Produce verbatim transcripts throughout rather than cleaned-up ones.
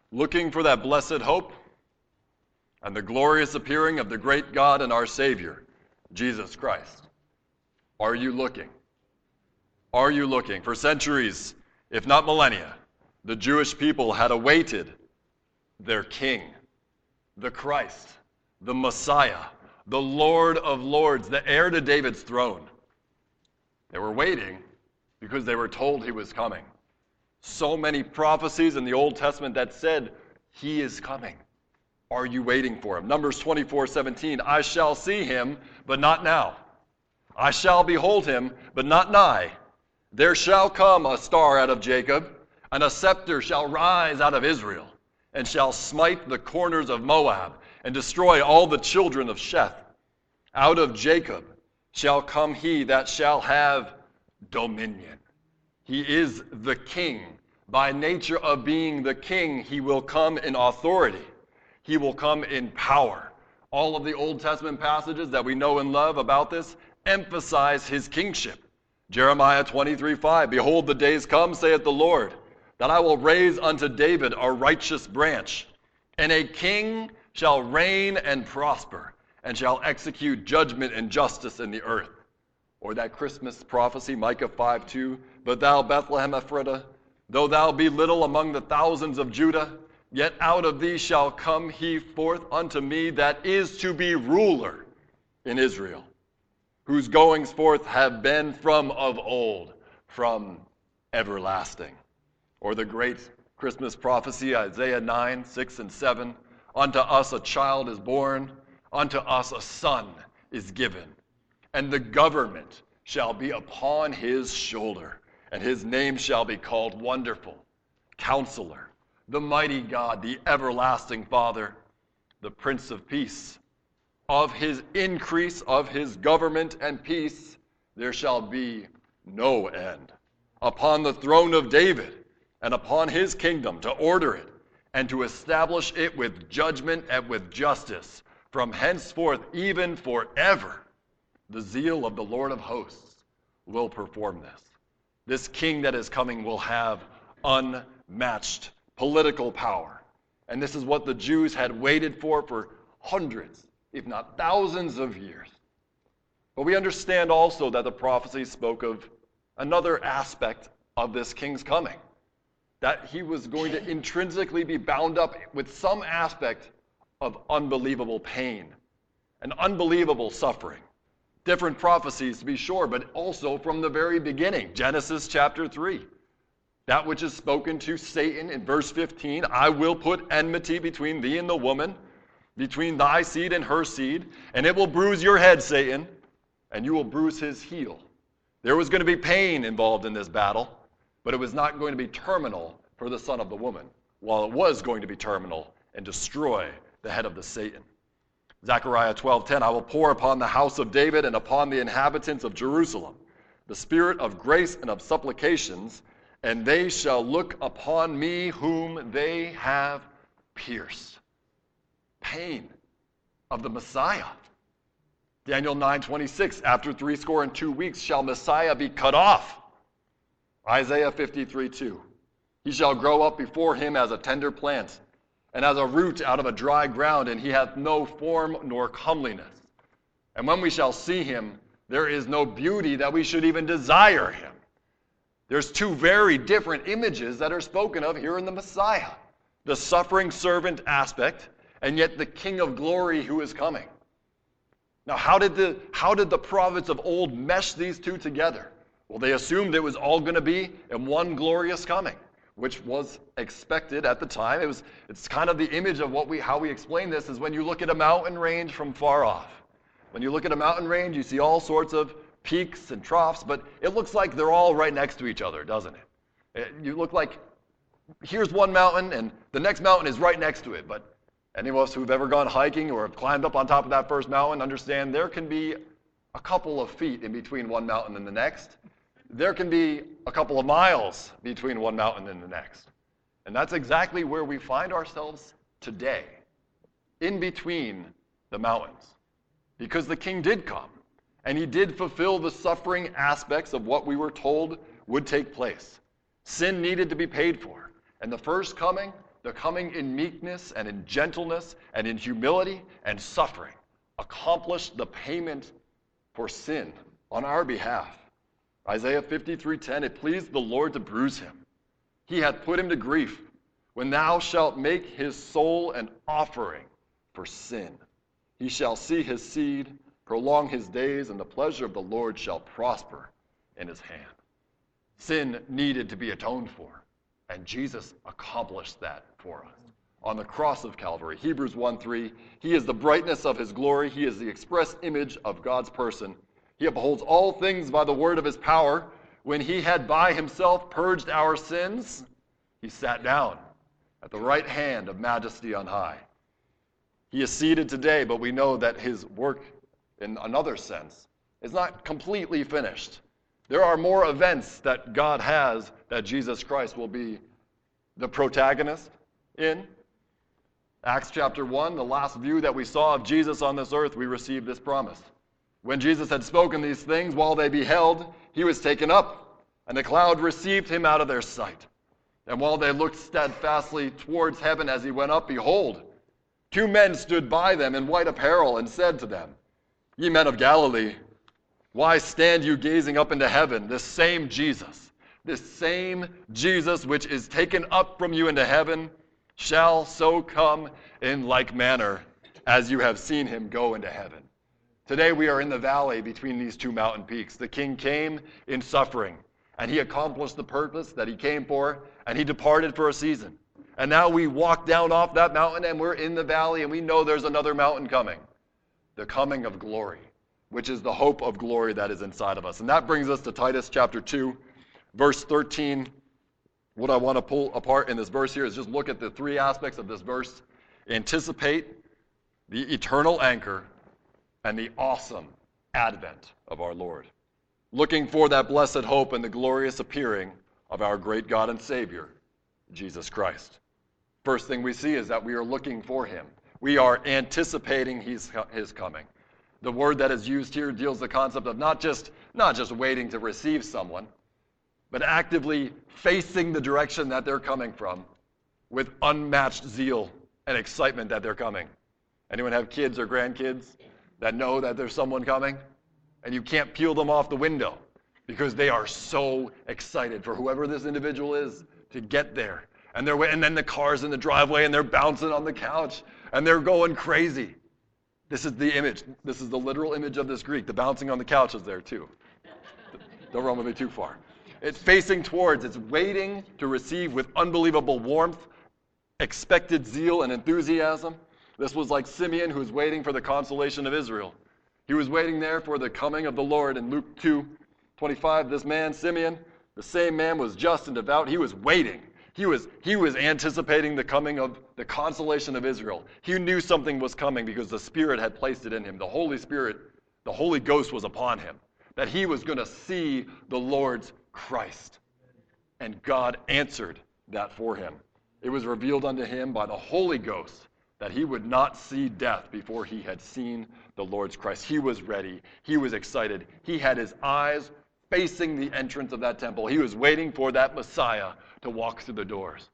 looking for that blessed hope and the glorious appearing of the great God and our Savior, Jesus Christ? Are you looking? Are you looking? For centuries, if not millennia, the Jewish people had awaited their King, the Christ, the Messiah, the Lord of Lords, the heir to David's throne. They were waiting because they were told he was coming. So many prophecies in the Old Testament that said he is coming. Are you waiting for him? Numbers twenty-four seventeen, I shall see him, but not now. I shall behold him, but not nigh. There shall come a star out of Jacob, and a scepter shall rise out of Israel, and shall smite the corners of Moab, and destroy all the children of Sheth. Out of Jacob shall come he that shall have dominion. He is the king. By nature of being the king, he will come in authority. He will come in power. All of the Old Testament passages that we know and love about this emphasize his kingship. Jeremiah twenty-three five, behold, the days come, saith the Lord, that I will raise unto David a righteous branch, and a king shall reign and prosper, and shall execute judgment and justice in the earth. Or that Christmas prophecy, Micah five two, but thou, Bethlehem Ephratah, though thou be little among the thousands of Judah, yet out of thee shall come he forth unto me that is to be ruler in Israel, whose goings forth have been from of old, from everlasting. Or the great Christmas prophecy, Isaiah nine six and seven, unto us a child is born, unto us a son is given, and the government shall be upon his shoulder, and his name shall be called Wonderful, Counselor, the Mighty God, the Everlasting Father, the Prince of Peace. Of his increase of his government and peace there shall be no end. Upon the throne of David and upon his kingdom, to order it and to establish it with judgment and with justice from henceforth even forever. The zeal of the Lord of hosts will perform this. This king that is coming will have unmatched political power. And this is what the Jews had waited for for hundreds, if not thousands of years. But we understand also that the prophecy spoke of another aspect of this king's coming, that he was going to intrinsically be bound up with some aspect of unbelievable pain and unbelievable suffering. Different prophecies, to be sure, but also from the very beginning. Genesis chapter three. That which is spoken to Satan in verse fifteen, I will put enmity between thee and the woman, between thy seed and her seed, and it will bruise your head, Satan, and you will bruise his heel. There was going to be pain involved in this battle, but it was not going to be terminal for the son of the woman, while it was going to be terminal and destroy the head of the Satan. Zechariah twelve ten, I will pour upon the house of David and upon the inhabitants of Jerusalem the spirit of grace and of supplications, and they shall look upon me whom they have pierced. Pain of the Messiah. Daniel nine twenty-six, after threescore and two weeks shall Messiah be cut off. Isaiah fifty-three two, he shall grow up before him as a tender plant, and as a root out of a dry ground, and he hath no form nor comeliness. And when we shall see him, there is no beauty that we should even desire him. There's two very different images that are spoken of here in the Messiah. The suffering servant aspect, and yet the King of glory who is coming. Now, how did the, how did the prophets of old mesh these two together? Well, they assumed it was all going to be in one glorious coming, which was expected at the time. It was, it's kind of the image of what we, how we explain this is when you look at a mountain range from far off. When you look at a mountain range, you see all sorts of peaks and troughs, but it looks like they're all right next to each other, doesn't it? it you look like, here's one mountain, and the next mountain is right next to it, but any of us who've ever gone hiking or have climbed up on top of that first mountain understand there can be a couple of feet in between one mountain and the next. There can be a couple of miles between one mountain and the next. And that's exactly where we find ourselves today, in between the mountains. Because the king did come, and he did fulfill the suffering aspects of what we were told would take place. Sin needed to be paid for. And the first coming, the coming in meekness and in gentleness and in humility and suffering, accomplished the payment for sin on our behalf. Isaiah fifty-three ten, it pleased the Lord to bruise him. He hath put him to grief. When thou shalt make his soul an offering for sin, he shall see his seed, prolong his days, and the pleasure of the Lord shall prosper in his hand. Sin needed to be atoned for, and Jesus accomplished that for us on the cross of Calvary. Hebrews one three, he is the brightness of his glory. He is the express image of God's person. He upholds all things by the word of his power. When he had by himself purged our sins, he sat down at the right hand of majesty on high. He is seated today, but we know that his work, in another sense, is not completely finished. There are more events that God has that Jesus Christ will be the protagonist in. Acts chapter one, the last view that we saw of Jesus on this earth, we received this promise. When Jesus had spoken these things, while they beheld, he was taken up, and the cloud received him out of their sight. And while they looked steadfastly towards heaven as he went up, behold, two men stood by them in white apparel, and said to them, Ye men of Galilee, why stand you gazing up into heaven? This same Jesus, this same Jesus which is taken up from you into heaven, shall so come in like manner as you have seen him go into heaven. Today we are in the valley between these two mountain peaks. The King came in suffering, and he accomplished the purpose that he came for, and he departed for a season. And now we walk down off that mountain, and we're in the valley, and we know there's another mountain coming. The coming of glory, which is the hope of glory that is inside of us. And that brings us to Titus chapter two, verse thirteen. What I want to pull apart in this verse here is just look at the three aspects of this verse. Anticipate the eternal anchor and the awesome advent of our Lord. Looking for that blessed hope and the glorious appearing of our great God and Savior, Jesus Christ. First thing we see is that we are looking for him. We are anticipating his, his coming. The word that is used here deals the concept of not just, not just waiting to receive someone, but actively facing the direction that they're coming from with unmatched zeal and excitement that they're coming. Anyone have kids or grandkids that know that there's someone coming? And you can't peel them off the window because they are so excited for whoever this individual is to get there. And they're and then the car's in the driveway and they're bouncing on the couch and they're going crazy. This is the image. This is the literal image of this Greek. The bouncing on the couch is there too. Don't run with me too far. It's facing towards, it's waiting to receive with unbelievable warmth, expected zeal and enthusiasm. This was like Simeon, who was waiting for the consolation of Israel. He was waiting there for the coming of the Lord. In Luke two twenty-five, this man, Simeon, the same man was just and devout. He was waiting. He was, he was anticipating the coming of the consolation of Israel. He knew something was coming because the Spirit had placed it in him. The Holy Spirit, the Holy Ghost was upon him, that he was going to see the Lord's Christ. And God answered that for him. It was revealed unto him by the Holy Ghost that he would not see death before he had seen the Lord's Christ. He was ready. He was excited. He had his eyes facing the entrance of that temple. He was waiting for that Messiah to walk through the doors.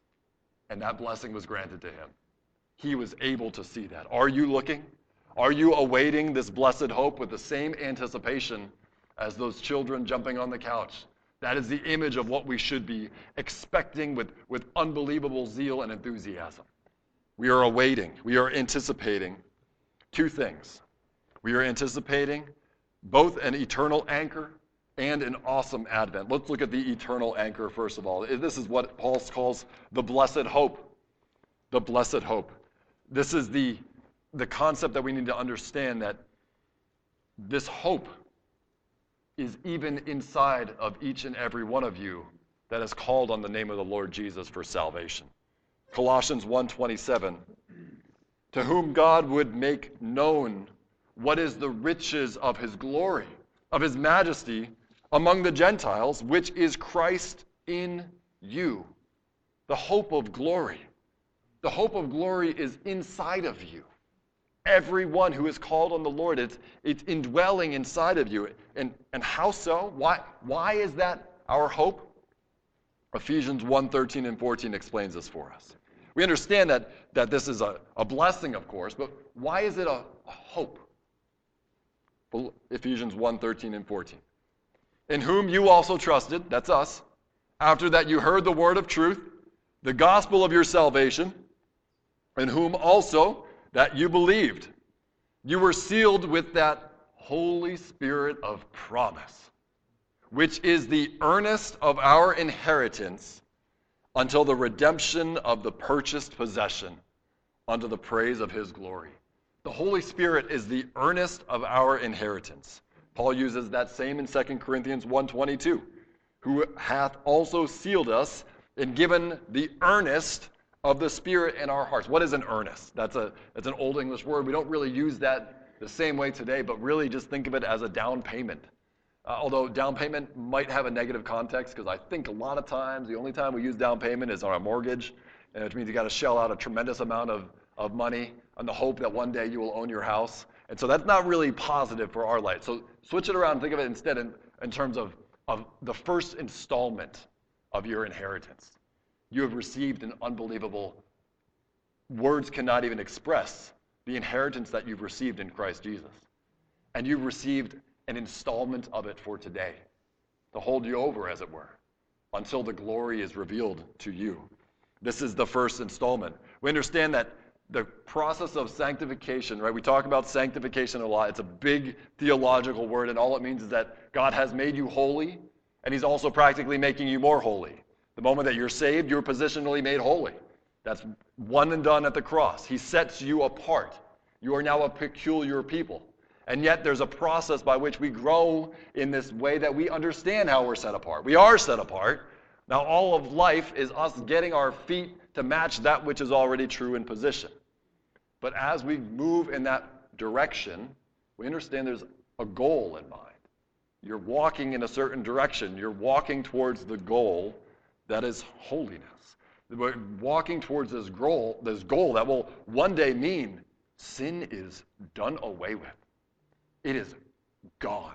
And that blessing was granted to him. He was able to see that. Are you looking? Are you awaiting this blessed hope with the same anticipation as those children jumping on the couch? That is the image of what we should be expecting with, with unbelievable zeal and enthusiasm. We are awaiting, we are anticipating two things. We are anticipating both an eternal anchor and an awesome advent. Let's look at the eternal anchor first of all. This is what Paul calls the blessed hope. The blessed hope. This is the, the concept that we need to understand, that this hope is even inside of each and every one of you that is called on the name of the Lord Jesus for salvation. Colossians one twenty-seven, to whom God would make known what is the riches of his glory, of his majesty among the Gentiles, which is Christ in you. The hope of glory. The hope of glory is inside of you. Everyone who is called on the Lord, it's, it's indwelling inside of you. And, and how so? Why, why is that our hope? Ephesians one thirteen and fourteen explains this for us. We understand that, that this is a, a blessing, of course, but why is it a, a hope? Well, Ephesians one, thirteen and fourteen. In whom you also trusted, that's us, after that you heard the word of truth, the gospel of your salvation, in whom also that you believed. You were sealed with that Holy Spirit of promise, which is the earnest of our inheritance until the redemption of the purchased possession, unto the praise of his glory. The Holy Spirit is the earnest of our inheritance. Paul uses that same in Second Corinthians one twenty-two, who hath also sealed us and given the earnest of the Spirit in our hearts. What is an earnest? That's a that's an old English word. We don't really use that the same way today, but really just think of it as a down payment. Uh, although down payment might have a negative context, because I think a lot of times the only time we use down payment is on a mortgage, and which means you got to shell out a tremendous amount of, of money on the hope that one day you will own your house. And so that's not really positive for our life. So switch it around and think of it instead in, in terms of, of the first installment of your inheritance. You have received an unbelievable, words cannot even express the inheritance that you've received in Christ Jesus. And you've received an installment of it for today, to hold you over, as it were, until the glory is revealed to you. This is the first installment. We understand that the process of sanctification, right? We talk about sanctification a lot. It's a big theological word, and all it means is that God has made you holy, and he's also practically making you more holy. The moment that you're saved, you're positionally made holy. That's one and done at the cross. He sets you apart. You are now a peculiar people. And yet there's a process by which we grow in this way that we understand how we're set apart. We are set apart. Now all of life is us getting our feet to match that which is already true in position. But as we move in that direction, we understand there's a goal in mind. You're walking in a certain direction. You're walking towards the goal that is holiness. We're walking towards this goal, this goal that will one day mean sin is done away with. It is gone.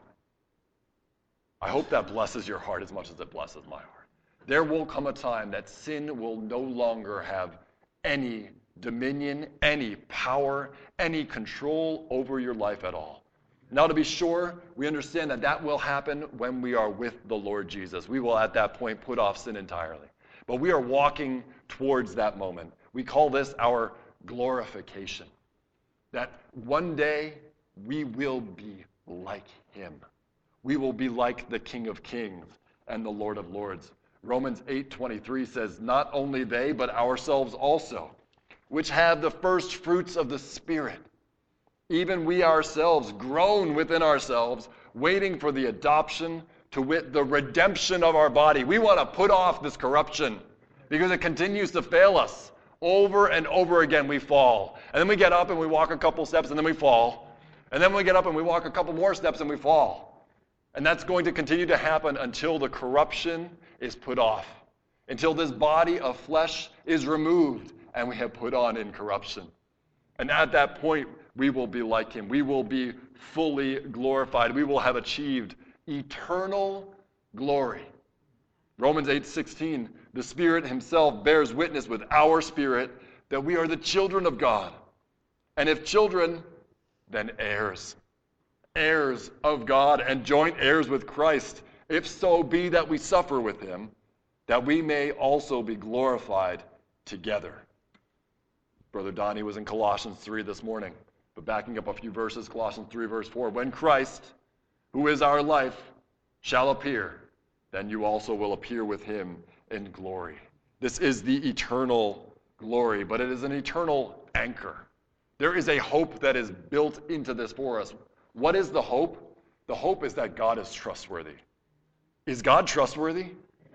I hope that blesses your heart as much as it blesses my heart. There will come a time that sin will no longer have any dominion, any power, any control over your life at all. Now, to be sure, we understand that that will happen when we are with the Lord Jesus. We will at that point put off sin entirely. But we are walking towards that moment. We call this our glorification. That one day we will be like him. We will be like the King of Kings and the Lord of Lords. Romans eight twenty-three says, not only they, but ourselves also, which have the first fruits of the Spirit, even we ourselves groan within ourselves, waiting for the adoption, to wit, the redemption of our body. We want to put off this corruption because it continues to fail us. Over and over again we fall. And then we get up and we walk a couple steps and then we fall. And then we get up and we walk a couple more steps and we fall. And that's going to continue to happen until the corruption is put off. Until this body of flesh is removed and we have put on incorruption. And at that point, we will be like him. We will be fully glorified. We will have achieved eternal glory. Romans eight sixteen, the Spirit himself bears witness with our spirit that we are the children of God. And if children, then heirs. Heirs of God and joint heirs with Christ, if so be that we suffer with him, that we may also be glorified together. Brother Donnie was in Colossians three this morning, but backing up a few verses, Colossians three verse four, when Christ, who is our life, shall appear, then you also will appear with him in glory. This is the eternal glory, but it is an eternal anchor. There is a hope that is built into this for us. What is the hope? The hope is that God is trustworthy. Is God trustworthy?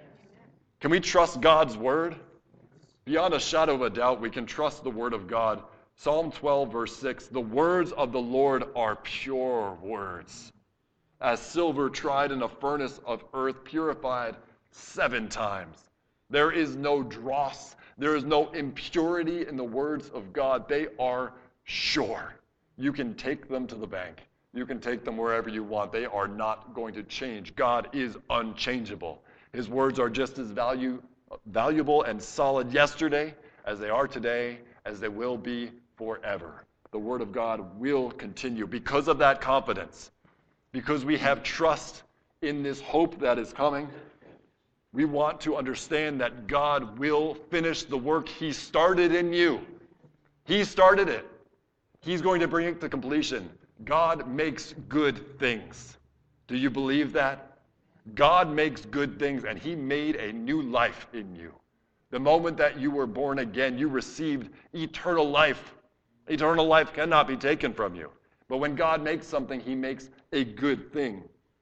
Can we trust God's word? Beyond a shadow of a doubt, we can trust the word of God. Psalm twelve, verse six, the words of the Lord are pure words, as silver tried in a furnace of earth, purified seven times. There is no dross. There is no impurity in the words of God. They are sure. You can take them to the bank. You can take them wherever you want. They are not going to change. God is unchangeable. His words are just as value, valuable and solid yesterday as they are today, as they will be forever. The Word of God will continue because of that confidence, because we have trust in this hope that is coming. We want to understand that God will finish the work He started in you. He started it. He's going to bring it to completion. God makes good things. Do you believe that? God makes good things, and He made a new life in you. The moment that you were born again, you received eternal life. Eternal life cannot be taken from you. But when God makes something, He makes a good thing.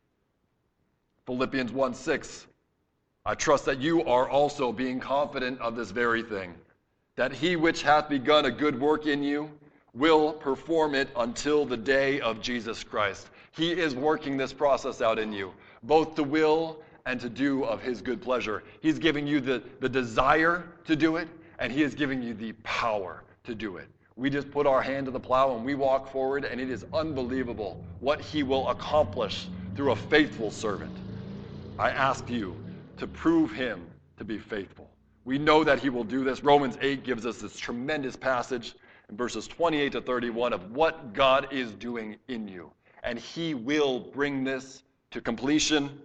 Philippians one six, I trust that you are also being confident of this very thing, that He which hath begun a good work in you will perform it until the day of Jesus Christ. He is working this process out in you, both to will and to do of His good pleasure. He's giving you the, the desire to do it, and He is giving you the power to do it. We just put our hand to the plow and we walk forward, and it is unbelievable what He will accomplish through a faithful servant. I ask you to prove Him to be faithful. We know that He will do this. Romans eight gives us this tremendous passage in verses twenty-eight to thirty-one of what God is doing in you. And He will bring this to completion.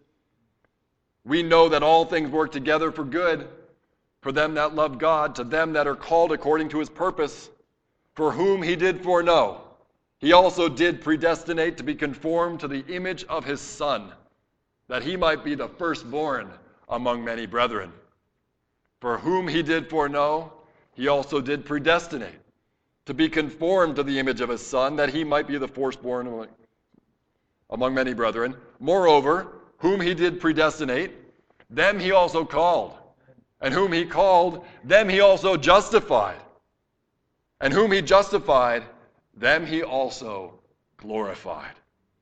We know that all things work together for good, for them that love God, to them that are called according to His purpose, for whom He did foreknow, He also did predestinate to be conformed to the image of His Son, that He might be the firstborn among many brethren. For whom He did foreknow, He also did predestinate to be conformed to the image of His Son, that He might be the firstborn among, among many brethren. Moreover, whom He did predestinate, them He also called. And whom He called, them He also justified. And whom He justified, them He also glorified.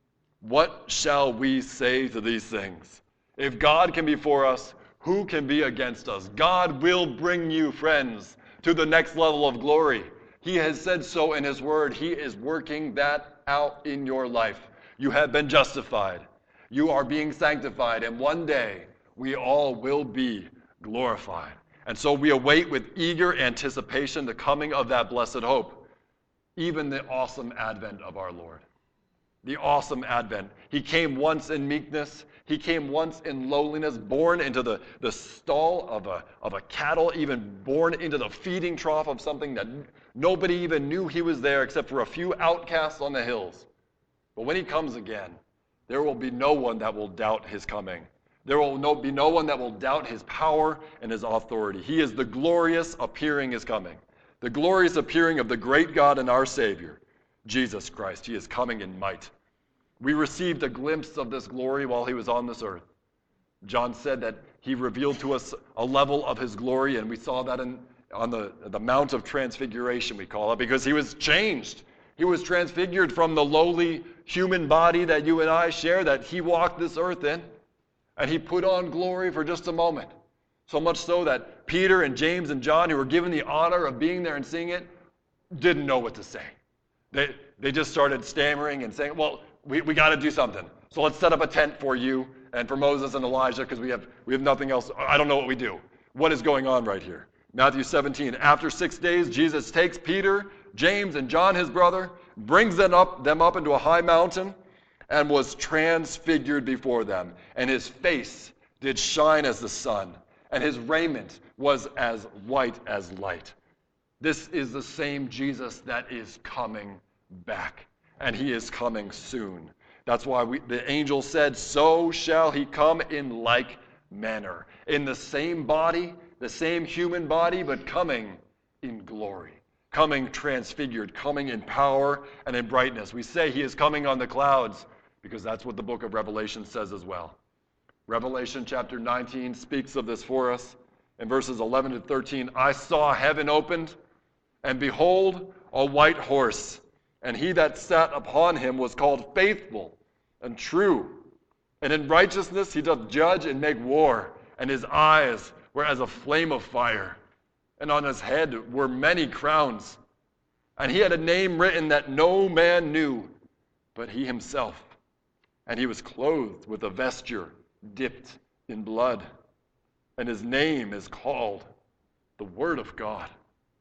What shall we say to these things? If God can be for us, who can be against us? God will bring you, friends, to the next level of glory. He has said so in His Word. He is working that out in your life. You have been justified. You are being sanctified. And one day, we all will be glorified. And so we await with eager anticipation the coming of that blessed hope, even the awesome advent of our Lord. The awesome advent. He came once in meekness. He came once in lowliness, born into the, the stall of a, of a cattle, even born into the feeding trough of something that nobody even knew He was there except for a few outcasts on the hills. But when He comes again, there will be no one that will doubt His coming. There will no, be no one that will doubt His power and His authority. He is the glorious appearing is coming. The glorious appearing of the great God and our Savior, Jesus Christ. He is coming in might. We received a glimpse of this glory while He was on this earth. John said that He revealed to us a level of His glory, and we saw that in, on the, the Mount of Transfiguration, we call it, because He was changed. He was transfigured from the lowly human body that you and I share, that He walked this earth in, and He put on glory for just a moment. So much so that Peter and James and John, who were given the honor of being there and seeing it, didn't know what to say. They, they just started stammering and saying, well, we, we got to do something. So let's set up a tent for you and for Moses and Elijah, because we have, we have nothing else. I don't know what we do. What is going on right here? Matthew seventeen, after six days, Jesus takes Peter, James, and John, his brother, brings them up, them up into a high mountain, and was transfigured before them. And His face did shine as the sun, and His raiment was as white as light. This is the same Jesus that is coming back, and He is coming soon. That's why we, the angel said, so shall He come in like manner. In the same body, the same human body, but coming in glory. Coming transfigured, coming in power and in brightness. We say He is coming on the clouds because that's what the book of Revelation says as well. Revelation chapter nineteen speaks of this for us. In verses eleven to thirteen, I saw heaven opened, and behold, a white horse, and He that sat upon him was called Faithful and True. And in righteousness He doth judge and make war, and His eyes were as a flame of fire, and on His head were many crowns. And He had a name written that no man knew but He Himself. And He was clothed with a vesture dipped in blood. And His name is called the Word of God.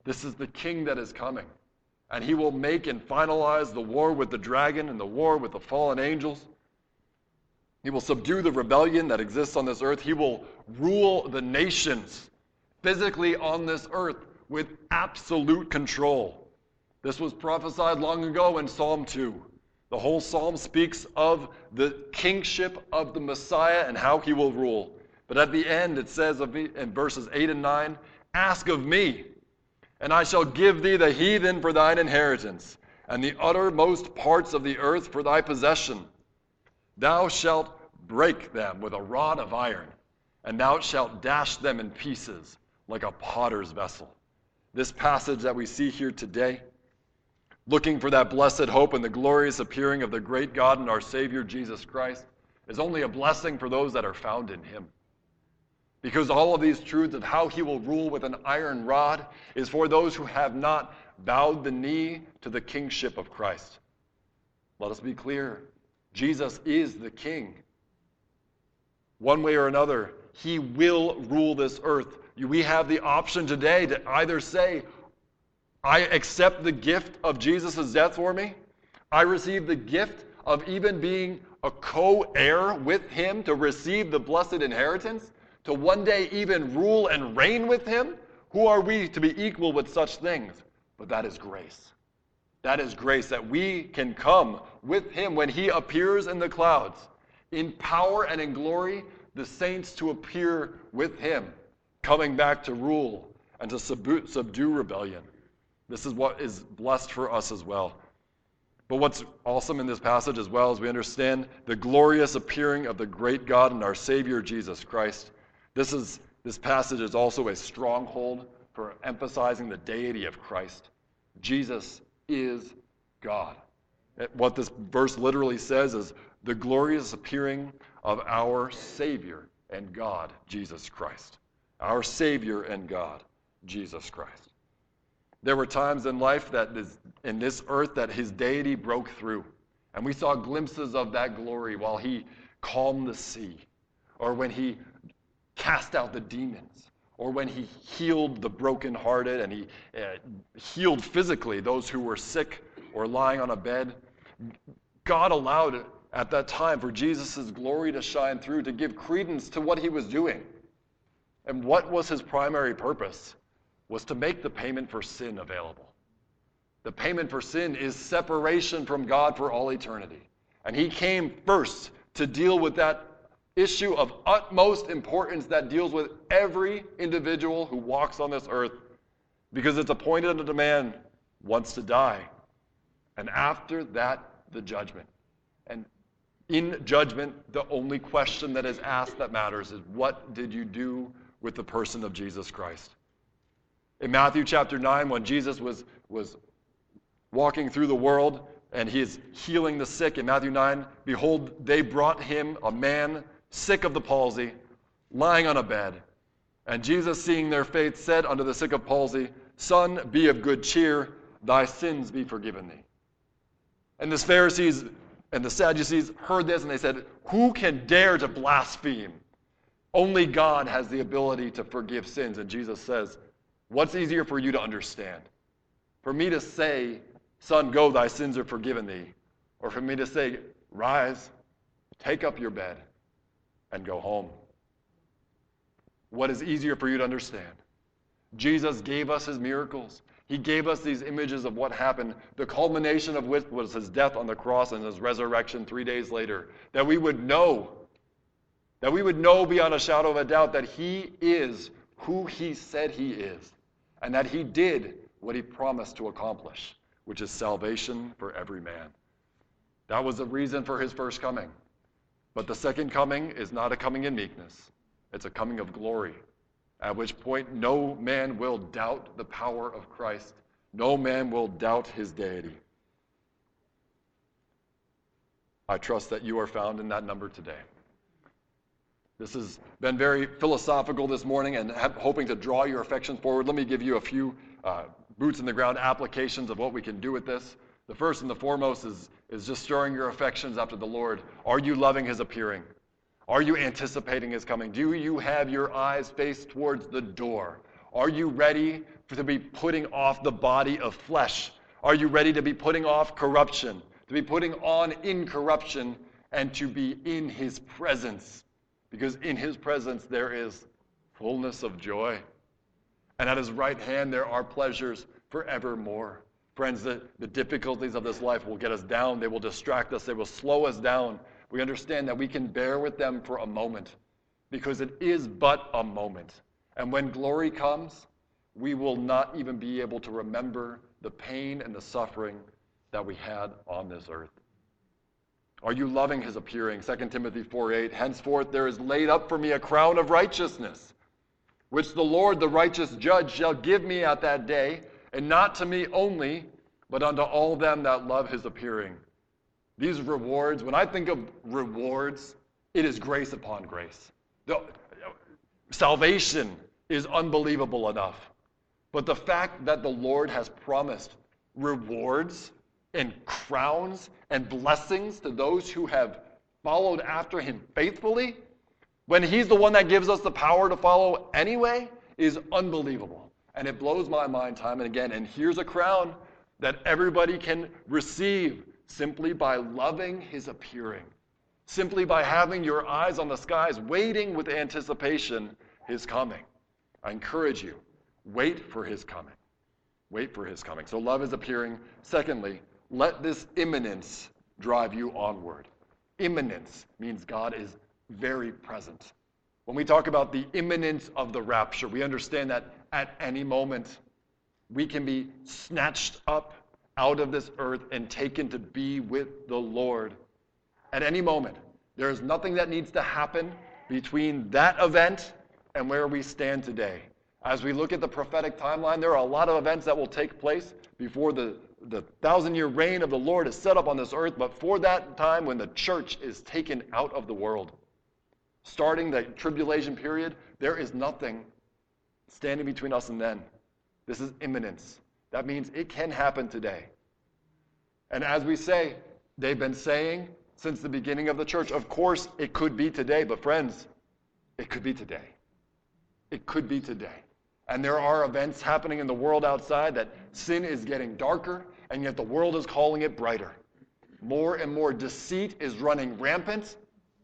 This is the king that is coming. And he will make and finalize the war with the dragon and the war with the fallen angels. He will subdue the rebellion that exists on this earth. He will rule the nations physically on this earth with absolute control. This was prophesied long ago in Psalm two. The whole psalm speaks of the kingship of the Messiah and how he will rule. But at the end it says in verses eight and nine, "Ask of me, and I shall give thee the heathen for thine inheritance, and the uttermost parts of the earth for thy possession. Thou shalt break them with a rod of iron, and thou shalt dash them in pieces like a potter's vessel." This passage that we see here today, looking for that blessed hope and the glorious appearing of the great God and our Savior Jesus Christ, is only a blessing for those that are found in him. Because all of these truths of how he will rule with an iron rod is for those who have not bowed the knee to the kingship of Christ. Let us be clear. Jesus is the king. One way or another, he will rule this earth. We have the option today to either say, I accept the gift of Jesus' death for me. I receive the gift of even being a co-heir with him to receive the blessed inheritance, to one day even rule and reign with him. Who are we to be equal with such things? But that is grace. That is grace, that we can come with him when he appears in the clouds. In power and in glory, the saints to appear with him, coming back to rule and to subdue, subdue rebellion. This is what is blessed for us as well. But what's awesome in this passage as well is we understand the glorious appearing of the great God and our Savior Jesus Christ. This is this passage is also a stronghold for emphasizing the deity of Christ. Jesus is God. What this verse literally says is the glorious appearing of our Savior and God, Jesus Christ. Our Savior and God, Jesus Christ. There were times in life that is, in this earth that his deity broke through. And we saw glimpses of that glory while he calmed the sea, or when he cast out the demons, or when he healed the brokenhearted and he uh, healed physically those who were sick or lying on a bed. God allowed it at that time for Jesus' glory to shine through, to give credence to what he was doing. And what was his primary purpose? Was to make the payment for sin available. The payment for sin is separation from God for all eternity. And he came first to deal with that issue of utmost importance that deals with every individual who walks on this earth, because it's appointed unto man once to die, and after that the judgment. And in judgment, the only question that is asked that matters is, what did you do with the person of Jesus Christ? In Matthew chapter nine, when Jesus was, was walking through the world and he is healing the sick, in Matthew nine, behold, they brought him a man sick of the palsy, lying on a bed. And Jesus, seeing their faith, said unto the sick of palsy, Son, be of good cheer, thy sins be forgiven thee. And the Pharisees and the Sadducees heard this, and they said, who can dare to blaspheme? Only God has the ability to forgive sins. And Jesus says, what's easier for you to understand? For me to say, son, go, thy sins are forgiven thee, or for me to say, rise, take up your bed, and go home? What is easier for you to understand? Jesus gave us his miracles. He gave us these images of what happened, the culmination of which was his death on the cross and his resurrection three days later. That we would know, that we would know beyond a shadow of a doubt that he is who he said he is, and that he did what he promised to accomplish, which is salvation for every man. That was the reason for his first coming. But the second coming is not a coming in meekness. It's a coming of glory, at which point no man will doubt the power of Christ. No man will doubt his deity. I trust that you are found in that number today. This has been very philosophical this morning, and hoping to draw your affections forward. Let me give you a few uh, boots in the ground applications of what we can do with this. The first and the foremost is, is just stirring your affections after the Lord. Are you loving his appearing? Are you anticipating his coming? Do you have your eyes faced towards the door? Are you ready to be putting off the body of flesh? Are you ready to be putting off corruption, to be putting on incorruption, and to be in his presence? Because in his presence there is fullness of joy. And at his right hand there are pleasures forevermore. Friends, the, the difficulties of this life will get us down. They will distract us. They will slow us down. We understand that we can bear with them for a moment because it is but a moment. And when glory comes, we will not even be able to remember the pain and the suffering that we had on this earth. Are you loving his appearing? Second Timothy four eight, henceforth there is laid up for me a crown of righteousness, which the Lord, the righteous judge, shall give me at that day, and not to me only, but unto all them that love his appearing. These rewards, when I think of rewards, it is grace upon grace. The, salvation is unbelievable enough. But the fact that the Lord has promised rewards and crowns and blessings to those who have followed after him faithfully, when he's the one that gives us the power to follow anyway, is unbelievable. And it blows my mind time and again. And here's a crown that everybody can receive simply by loving his appearing, simply by having your eyes on the skies, waiting with anticipation his coming. I encourage you, wait for his coming. Wait for his coming. So love is appearing. Secondly, let this imminence drive you onward. Imminence means God is very present. When we talk about the imminence of the rapture, we understand that at any moment we can be snatched up out of this earth and taken to be with the Lord. At any moment, there is nothing that needs to happen between that event and where we stand today. As we look at the prophetic timeline, there are a lot of events that will take place before the, the thousand-year reign of the Lord is set up on this earth, but for that time when the church is taken out of the world, starting the tribulation period, there is nothing standing between us and then. This is imminence. That means it can happen today. And as we say, they've been saying since the beginning of the church, of course it could be today, but friends, it could be today. It could be today. And there are events happening in the world outside that sin is getting darker, and yet the world is calling it brighter. More and more deceit is running rampant.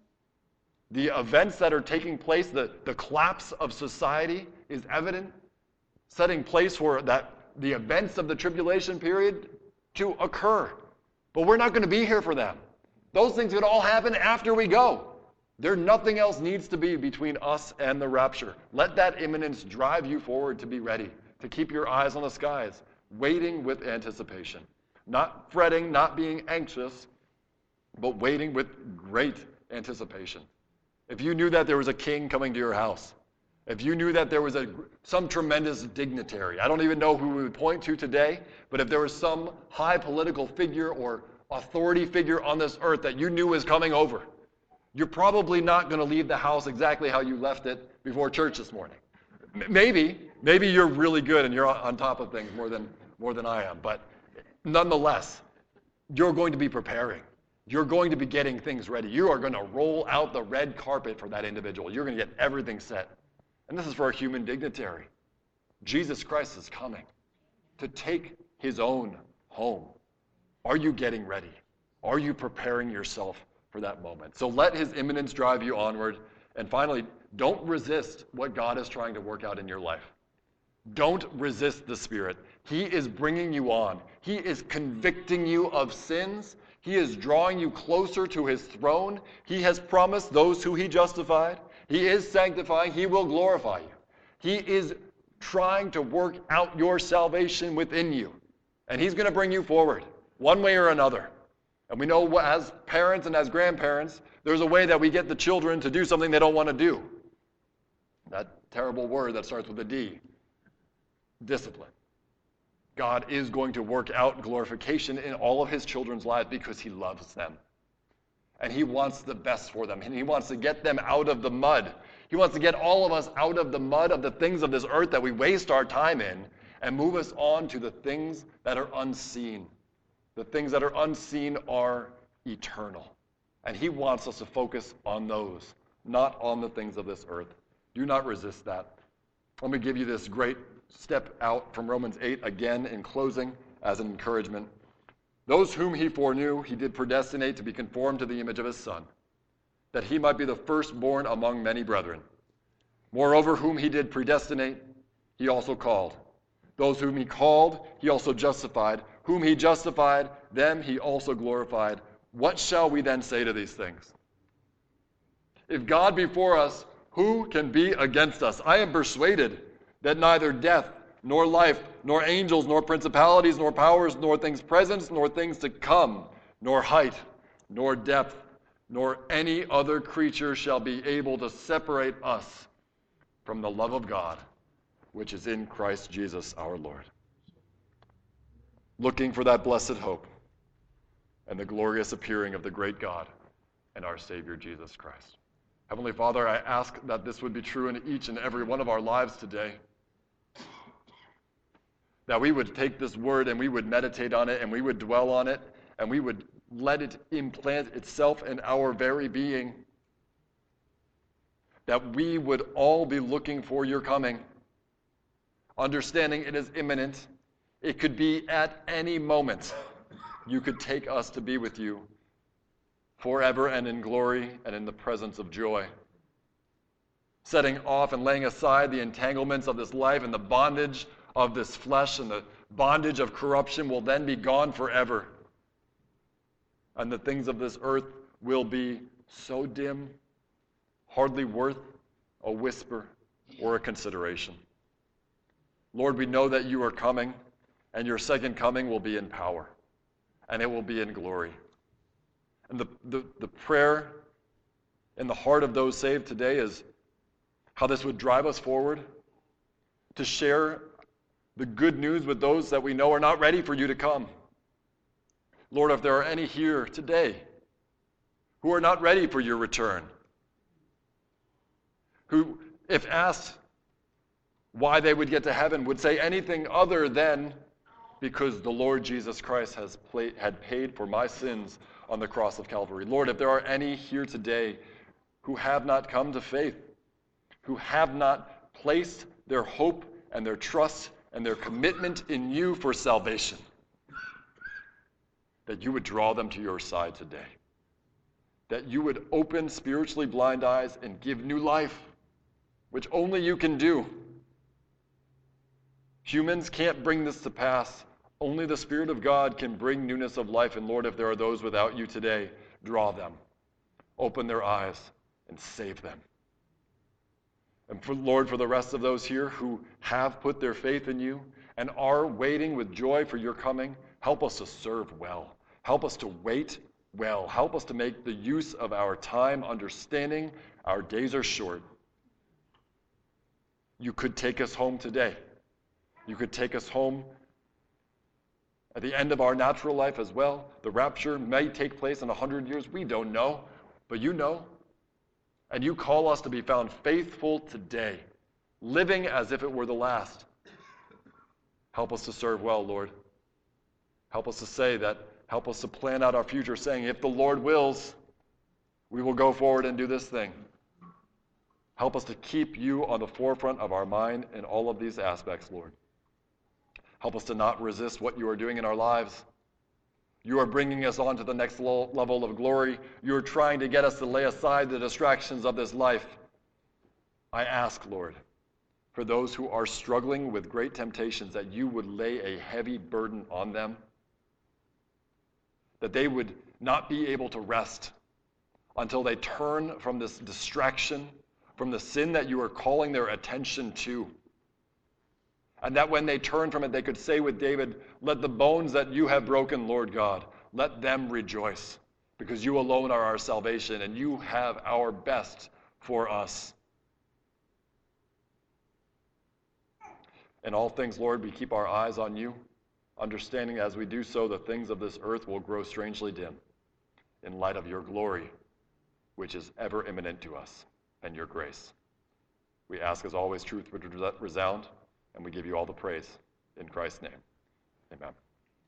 The events that are taking place, the, the collapse of society is evident, setting place for that the events of the tribulation period to occur. But we're not going to be here for them. Those things could all happen after we go. There, nothing else needs to be between us and the rapture. Let that imminence drive you forward to be ready, to keep your eyes on the skies, waiting with anticipation. Not fretting, not being anxious, but waiting with great anticipation. If you knew that there was a king coming to your house, if you knew that there was a some tremendous dignitary, I don't even know who we would point to today, but if there was some high political figure or authority figure on this earth that you knew was coming over, you're probably not going to leave the house exactly how you left it before church this morning. M- maybe, maybe you're really good and you're on top of things more than more than I am, but nonetheless, you're going to be preparing. You're going to be getting things ready. You are going to roll out the red carpet for that individual. You're going to get everything set. And this is for a human dignitary. Jesus Christ is coming to take his own home. Are you getting ready? Are you preparing yourself for that moment? So let his imminence drive you onward. And finally, don't resist what God is trying to work out in your life. Don't resist the Spirit. He is bringing you on. He is convicting you of sins. He is drawing you closer to his throne. He has promised those who he justified. He is sanctifying. He will glorify you. He is trying to work out your salvation within you. And he's going to bring you forward one way or another. And we know as parents and as grandparents, there's a way that we get the children to do something they don't want to do. That terrible word that starts with a D. Discipline. God is going to work out glorification in all of his children's lives because he loves them. And he wants the best for them. And he wants to get them out of the mud. He wants to get all of us out of the mud of the things of this earth that we waste our time in and move us on to the things that are unseen. The things that are unseen are eternal. And he wants us to focus on those, not on the things of this earth. Do not resist that. Let me give you this great step out from Romans eight again in closing as an encouragement. Those whom he foreknew, he did predestinate to be conformed to the image of his Son, that he might be the firstborn among many brethren. Moreover, whom he did predestinate, he also called. Those whom he called, he also justified. Whom he justified, them he also glorified. What shall we then say to these things? If God be for us, who can be against us? I am persuaded that neither death, nor life, nor angels, nor principalities, nor powers, nor things present, nor things to come, nor height, nor depth, nor any other creature shall be able to separate us from the love of God, which is in Christ Jesus our Lord. Looking for that blessed hope and the glorious appearing of the great God and our Savior Jesus Christ. Heavenly Father, I ask that this would be true in each and every one of our lives today. That we would take this word and we would meditate on it and we would dwell on it and we would let it implant itself in our very being. That we would all be looking for your coming, understanding it is imminent. It could be at any moment. You could take us to be with you forever and in glory and in the presence of joy. Setting off and laying aside the entanglements of this life and the bondage of this flesh and the bondage of corruption will then be gone forever. And the things of this earth will be so dim, hardly worth a whisper or a consideration. Lord, we know that you are coming, and your second coming will be in power, and it will be in glory. And the, the, the prayer in the heart of those saved today is how this would drive us forward to share the good news with those that we know are not ready for you to come. Lord, if there are any here today who are not ready for your return, who, if asked why they would get to heaven, would say anything other than because the Lord Jesus Christ has played, had paid for my sins on the cross of Calvary. Lord, if there are any here today who have not come to faith, who have not placed their hope and their trust and their commitment in you for salvation, that you would draw them to your side today. That you would open spiritually blind eyes and give new life, which only you can do. Humans can't bring this to pass. Only the Spirit of God can bring newness of life. And Lord, if there are those without you today, draw them. Open their eyes and save them. And for Lord, for the rest of those here who have put their faith in you and are waiting with joy for your coming, help us to serve well. Help us to wait well. Help us to make the use of our time, understanding our days are short. You could take us home today. You could take us home at the end of our natural life as well. The rapture may take place in a hundred years. We don't know, but you know. And you call us to be found faithful today, living as if it were the last. Help us to serve well, Lord. Help us to say that, help us to plan out our future, saying, if the Lord wills, we will go forward and do this thing. Help us to keep you on the forefront of our mind in all of these aspects, Lord. Help us to not resist what you are doing in our lives. You are bringing us on to the next level of glory. You are trying to get us to lay aside the distractions of this life. I ask, Lord, for those who are struggling with great temptations, that you would lay a heavy burden on them, that they would not be able to rest until they turn from this distraction, from the sin that you are calling their attention to. And that when they turn from it, they could say with David, let the bones that you have broken, Lord God, let them rejoice, because you alone are our salvation, and you have our best for us. In all things, Lord, we keep our eyes on you, understanding as we do so, the things of this earth will grow strangely dim in light of your glory, which is ever imminent to us, and your grace. We ask, as always, truth would resound, and we give you all the praise in Christ's name. Amen.